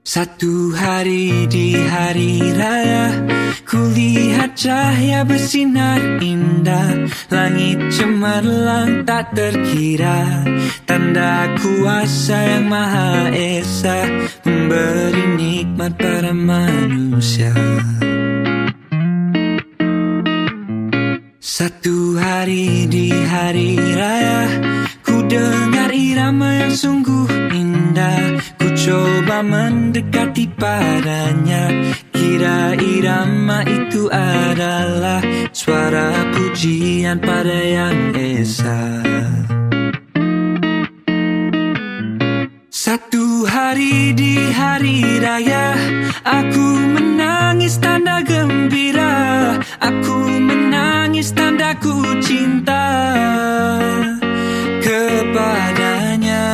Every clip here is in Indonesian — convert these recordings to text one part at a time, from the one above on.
Satu hari di hari raya, kulihat cahaya bersinar indah. Langit cemerlang tak terkira, tanda kuasa yang Maha Esa, memberi nikmat pada manusia. Satu hari di hari raya, ku dengar irama yang sungguh indah. Ku coba mendekati padanya, kira irama itu adalah suara pujian pada Yang Esa. Satu hari di hari raya, aku menangis tanda gembira. Aku menangis tanda ku cinta kepadanya.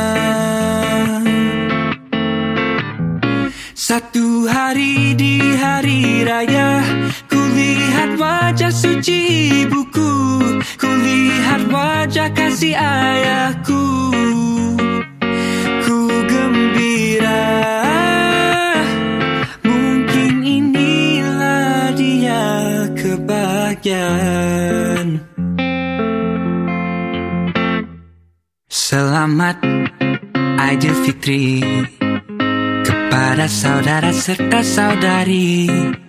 Satu hari di hari raya, kulihat wajah suci ibuku, kulihat wajah kasih ayahku. Ku gembira, mungkin inilah dia kebahagiaan. Selamat Aidilfitri kepada saudara serta saudari.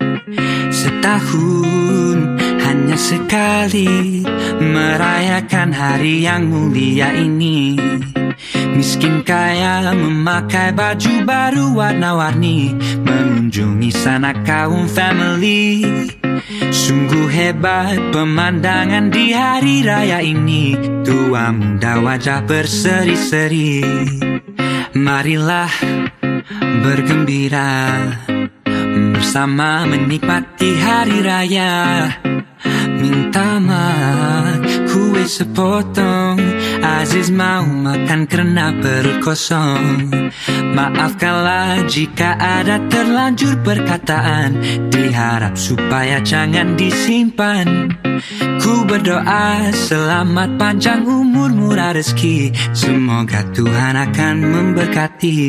Setahun hanya sekali merayakan hari yang mulia ini. Miskin kaya memakai baju baru warna-warni, mengunjungi sana kaum family. Sungguh hebat pemandangan di hari raya ini. Tua muda wajah berseri-seri, marilah bergembira bersama menikmati hari raya. Minta maaf, kue sepotong, Aziz mau makan karena perut kosong. Maafkanlah jika ada terlanjur perkataan, diharap supaya jangan disimpan. Ku berdoa selamat panjang umur, murah rezeki, semoga Tuhan akan memberkati.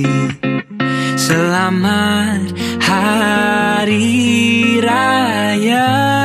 Selamat Hari Raya.